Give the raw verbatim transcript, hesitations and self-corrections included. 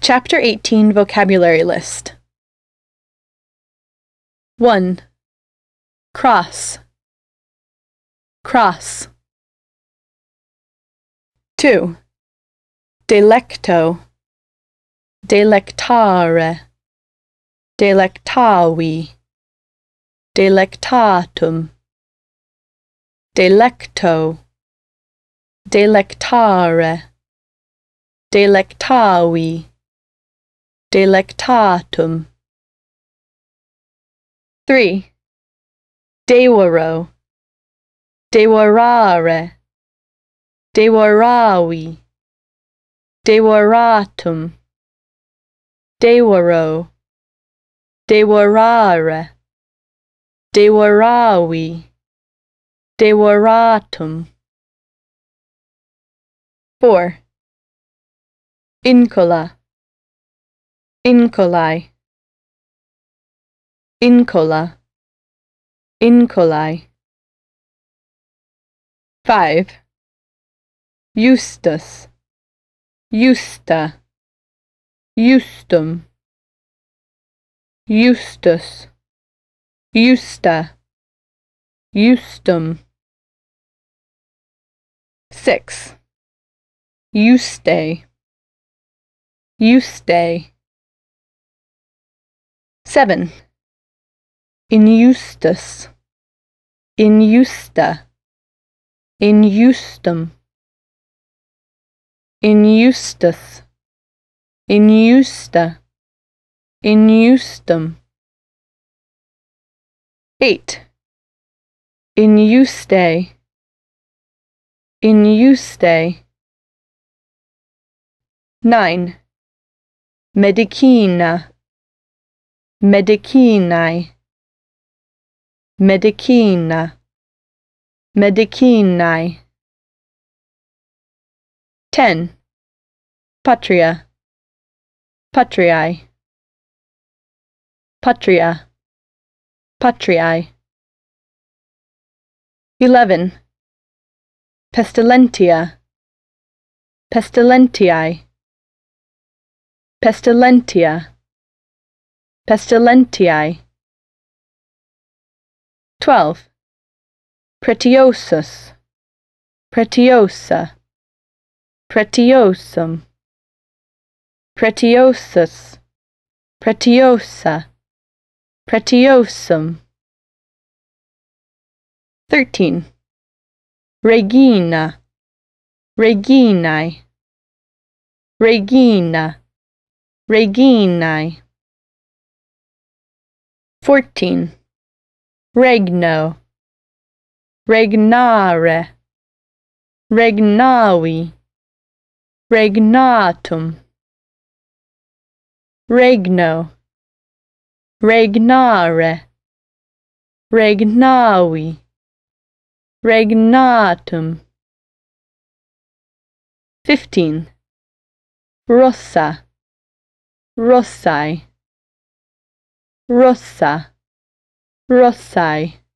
Chapter eighteen Vocabulary List. one. Cross. Cross. two. Delecto. Delectare. Delectavi. Delectatum. Delecto. Delectare. Delectavi. Delectatum. three. Dewaro. Dewarare. Dewaravi. Dewaratum. Dewaro. Dewarare. Dewaravi. Dewaratum. four. Incola. Incolae. Incola. Incolae. five. Justus. Justa. Justum. Justus. Justa. Justum. six. Juste. Juste. seven. Injustus. Injusta. Injustum. Injustus. Injusta. Injustum. eight. Injuste. Injuste. nine. Medicina. Medicinae. Medicina. Medicinae. ten. Patria. Patriae. Patria. Patriae. eleven. Pestilentia. Pestilentiae. Pestilentia. Pestilentiae. twelve. Pretiosus. Pretiosa. Pretiosum. Pretiosus. Pretiosa. Pretiosum. thirteen. Regina. Reginae. Regina. Reginae. fourteen. Regno. Regnare. Regnavi. Regnatum. Regno. Regnare. Regnavi. Regnatum. fifteen. Rossa. Rossae. Rossa. Rossae.